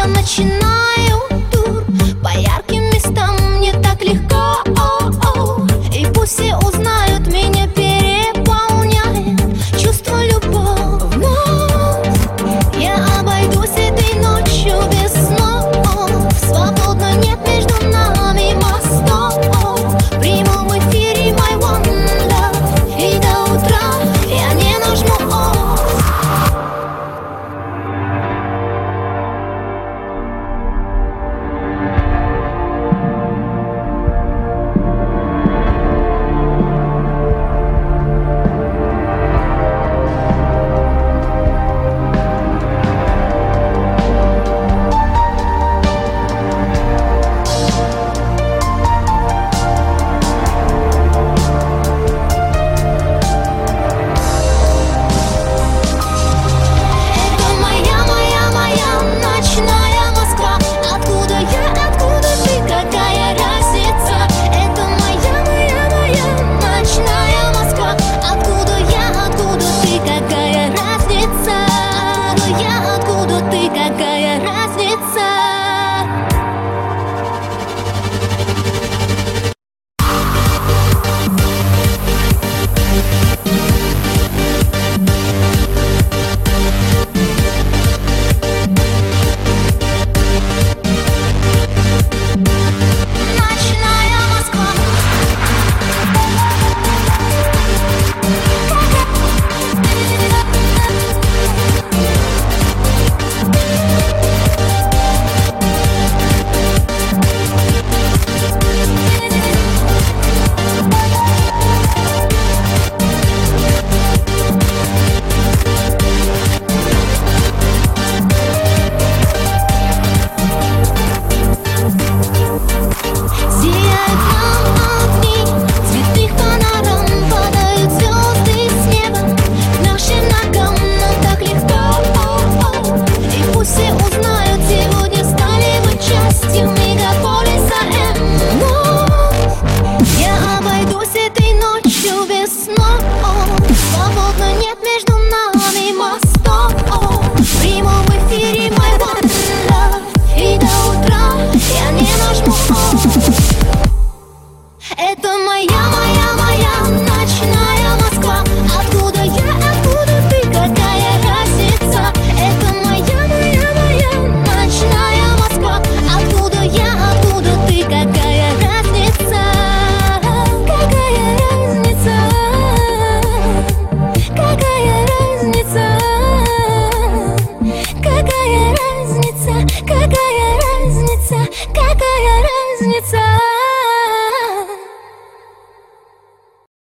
я начинаю тур по ярким местам, мне так легко. И пусть все узнают, меня переполняет чувство любовь. Вновь я обойдусь этой ночью без снов. Свободно, нет между нами мостов. Приму в эфире my one love, и до утра я не нажму off. Какая разница? Свободно, нет между нами мостов. Приму в эфире my one love, и до утра я не нажму off. Это моя